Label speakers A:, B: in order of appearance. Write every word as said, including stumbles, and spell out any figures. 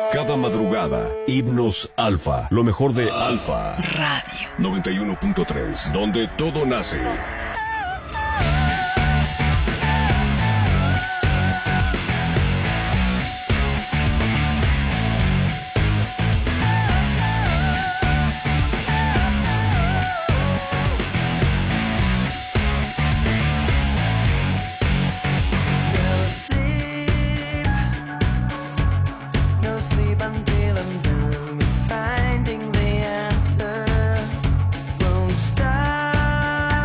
A: Cada madrugada, Himnos Alfa. Lo mejor de Alfa
B: Radio
A: noventa y uno punto tres, donde todo nace.